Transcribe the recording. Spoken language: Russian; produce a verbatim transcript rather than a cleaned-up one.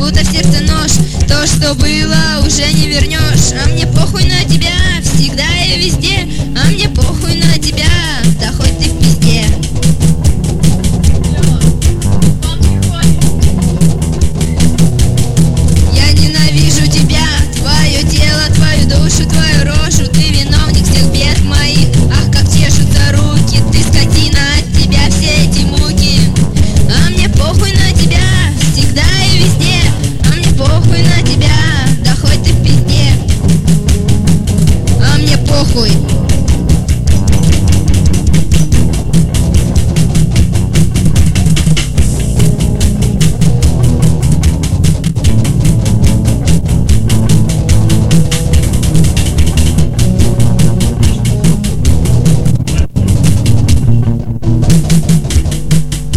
будто в сердце нож. То, что было, уже не вернешь. А мне похуй на тебя, всегда и везде. А мне похуй.